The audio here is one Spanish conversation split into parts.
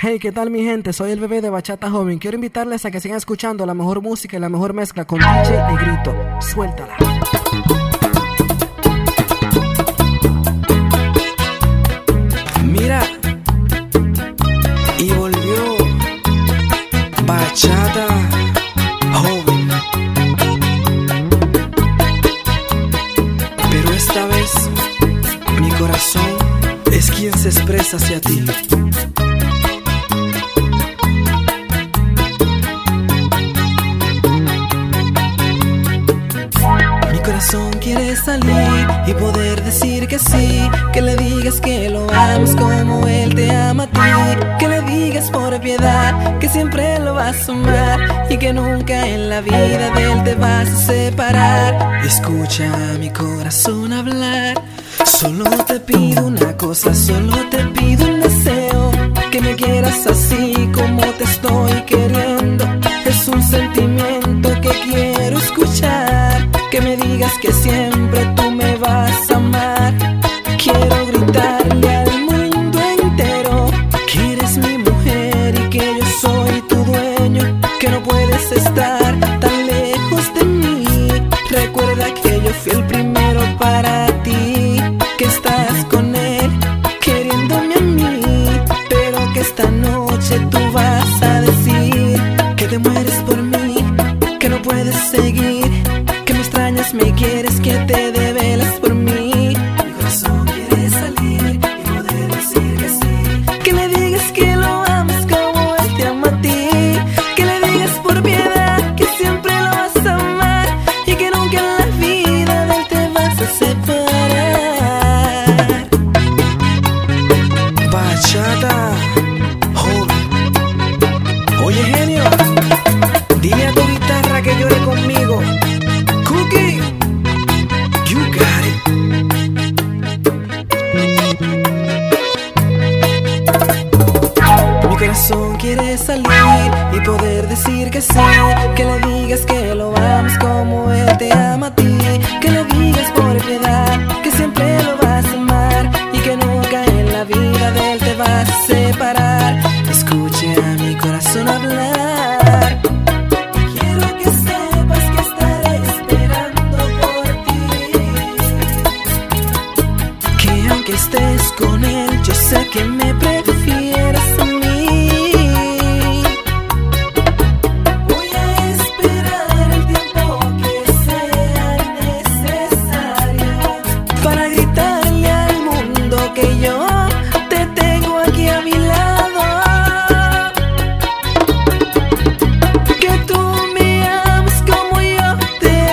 Hey, ¿qué tal mi gente? Soy el bebé de Bachata Joven. Quiero invitarles a que sigan escuchando la mejor música y la mejor mezcla con DJ Negrito. Suéltala. Mira, y volvió Bachata Joven. Pero esta vez mi corazón es quien se expresa hacia ti. Quiere salir y poder decir que sí, que le digas que lo amas como él te ama a ti, que le digas por piedad que siempre lo vas a amar y que nunca en la vida de él te vas a separar. Escucha a mi corazón hablar, solo te pido una cosa, solo te pido un deseo, que me quieras así como te estoy queriendo. Es un sentimiento que quiero escuchar, que me digas que siempre tú me vas a amar. Quiero gritarle al mundo entero que eres mi mujer y que yo soy tu dueño, que no puedes estar tan lejos de mí. Recuerda que yo fui el primero para ti, que estás con él queriéndome a mí, pero que esta noche tú vas a decir que te mueres por mí, que no puedes seguir, que me extrañas, me quieres, que te develas por mí. Mi corazón quiere salir y poder decir que sí, que le digas que lo amas como él te ama a ti, que le digas por piedad que siempre lo vas a amar y que nunca en la vida de él te vas a separar. Bachata Joven. Oye, genio, dile a tu guitarra que llore conmigo. Cookie, you got it. Mi corazón quiere salir y poder decir que sí, que le digas que lo amas como él te ama a ti, que le digas por piedad que siempre lo vas a amar y que nunca en la vida de él te vas a separar. Escuche a mi corazón hablar, quiero que sepas que estaré esperando por ti, que aunque estés con él yo sé que me prefieres a mí. Voy a esperar el tiempo que sea necesario para gritarle al mundo que yo te tengo aquí a mi lado, que tú me amas como yo te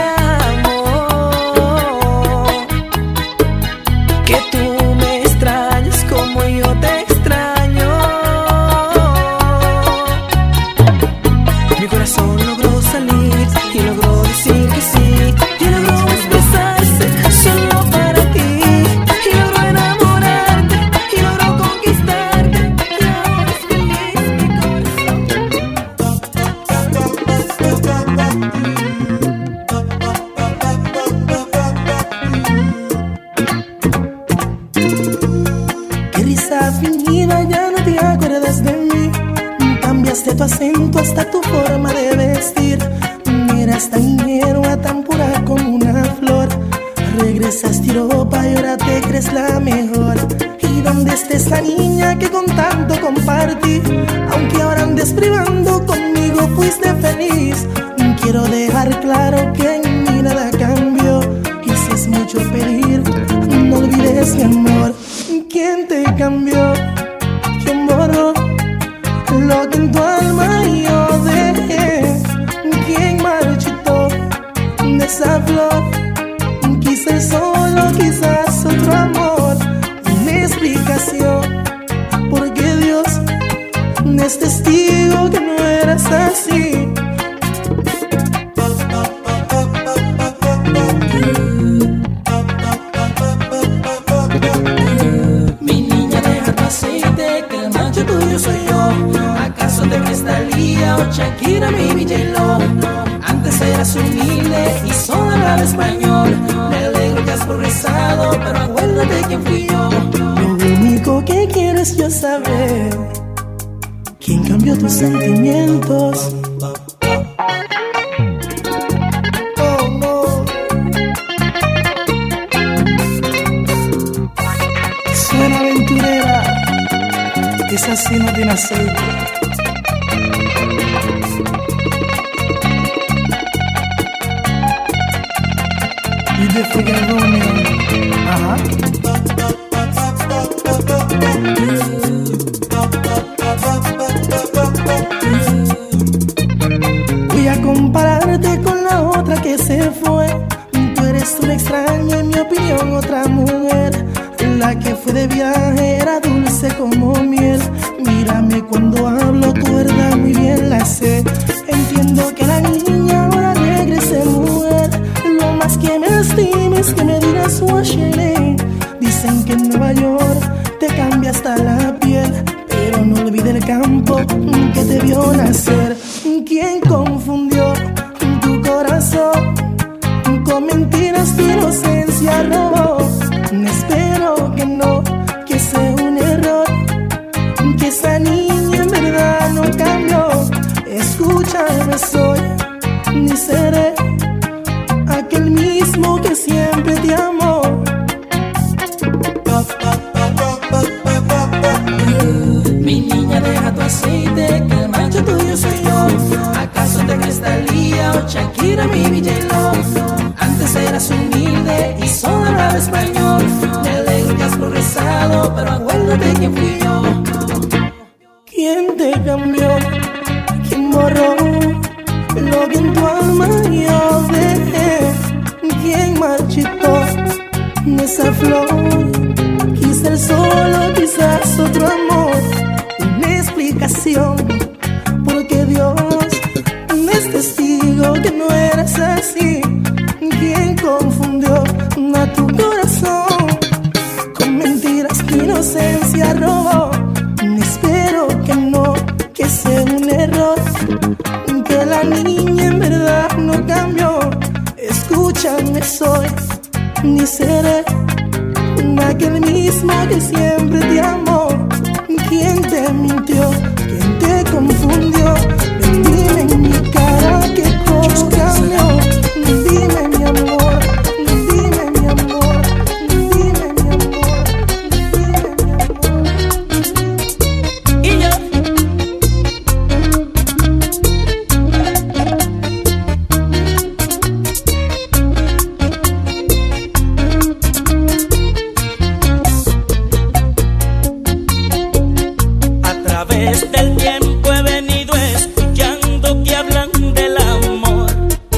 amo, que tú me extrañas como yo te extraño. Mi corazón logró salir y logró decir que sí, y logró expresarse solo para ti, y logró enamorarte y logró conquistarte, y ahora es feliz mi Qué risa fingida, ya no te acuerdas de mí. Cambiaste tu acento hasta tu forma de vestir. Eras tan ingenua, tan pura como una flor. Regresaste a Europa y ahora te crees la mejor. ¿Y dónde está esa niña que con tanto compartí? Aunque ahora andes privando, conmigo fuiste feliz. Quiero dejar claro que en mí nada cambió. Y si es mucho pedir, no olvides mi amor. ¿Quién te cambió? ¿Quién borró lo que en tu alma yo dejé? ¿Quién marchitó de esa flor? Quizás solo, quizás otro amor. Una explicación, porque Dios es testigo que no eras así. Mi niña, deja tu aceite, que el macho tuyo soy yo. ¿Acaso te ves Thalía o Shakira, mi J-Lo? Antes eras humilde y solo hablaba español. Me alegro que has progresado, pero acuérdate quién fui yo. Lo único que quiero es yo saber ¿Quién cambió tus sentimientos? Oh, no. Suena aventurera, esa sí no tiene aceite. Y de Freaking Romeo. Ajá. Voy a compararte con la otra que se fue. Tú eres una extraña, en mi opinión, otra mujer. La que fue de viaje era dulce como miel. Mírame cuando hablo, tu verdad muy bien la sé. Entiendo que la niña ahora regrese mujer. Lo más que me lastimes que me digas Washington. Dicen que en Nueva York te cambia hasta la piel, pero no olvide el campo que te vio nacer. ¿Quién confundió tu corazón? Con mentiras tu inocencia robó. Espero que no, que sea un error, que esa niña en verdad no cambió. Escúchame, soy ni seré aquel mismo que siempre te amó. Mi niña, deja tu aceite, que el macho tuyo soy yo. ¿Acaso te crees Thalía o Shakira, mi J-Lo? Antes eras humilde y solo hablaba español. Me alegro que has progresado, pero acuérdate quién fui yo. ¿Quién te cambió? ¿Quién borró lo que en tu alma yo dejé? ¿Quién marchitó esa flor? Quizá el solo, quizás otro amor. Una explicación, porque Dios es testigo que no eras así. ¿Quién confundió a tu corazón? Con mentiras tu inocencia robó. Espero que no, que sea un error, que la niña en verdad no cambió. Escúchame, soy ni seré aquel mismo que siempre te amó. ¿Quién te mintió? ¿Quién te confundió? Dime en mi cara que todo cambió. Dime mi amor, dime mi amor, dime mi amor, dime mi amor. Y yo, a través del tiempo he venido escuchando que hablan del amor.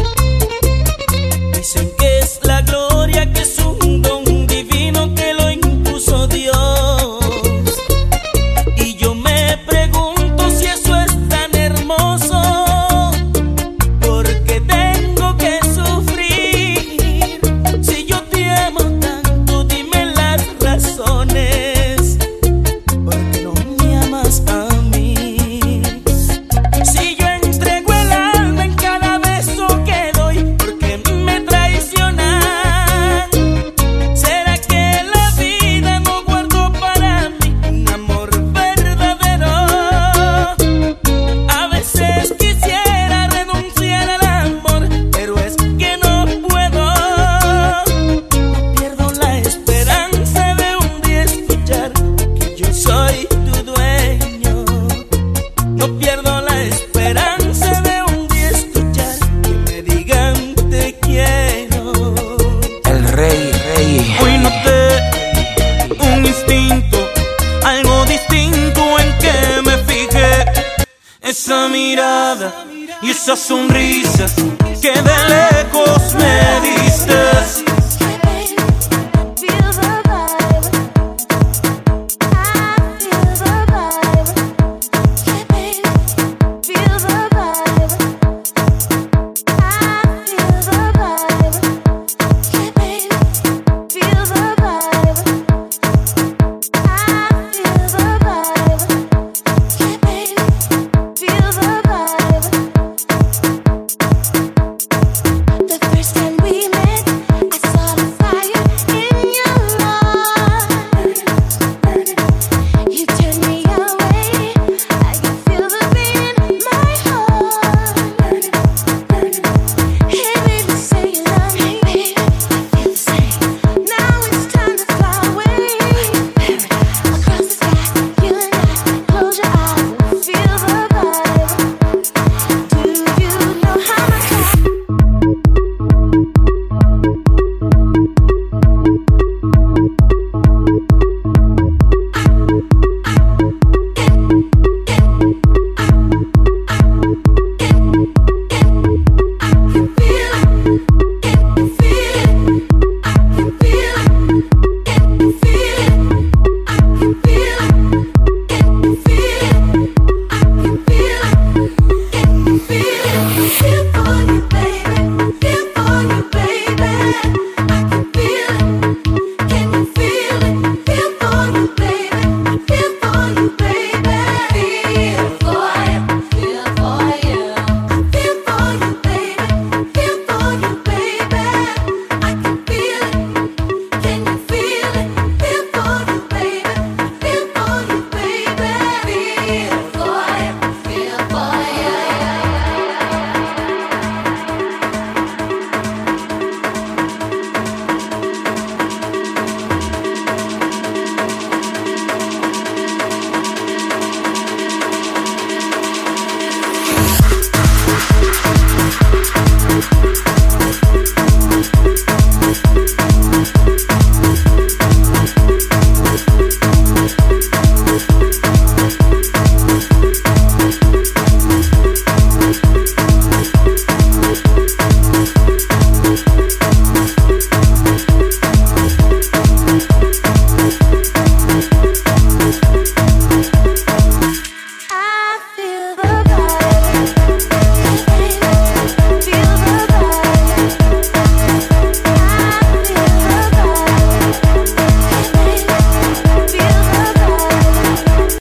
Dicen que es la gloria, que es un don divino que lo impuso Dios. Y yo me pregunto si eso es tan hermoso, ¿por qué tengo que sufrir? Si yo te amo tanto, dime las razones. ¿Por qué no me amas a mí? Si yo entrego el alma en cada beso que doy, ¿por qué me traicionan? ¿Será que la vida no guardó para mí un amor verdadero? A veces quisiera renunciar al amor, pero es que no puedo. Pierdo la esperanza de un día escuchar que yo soy tu dueño. No pierdo la esperanza de un día escuchar que me digan te quiero. El rey. Hoy noté un instinto, algo distinto en que me fijé. Esa mirada y esa sonrisa que de lejos me dice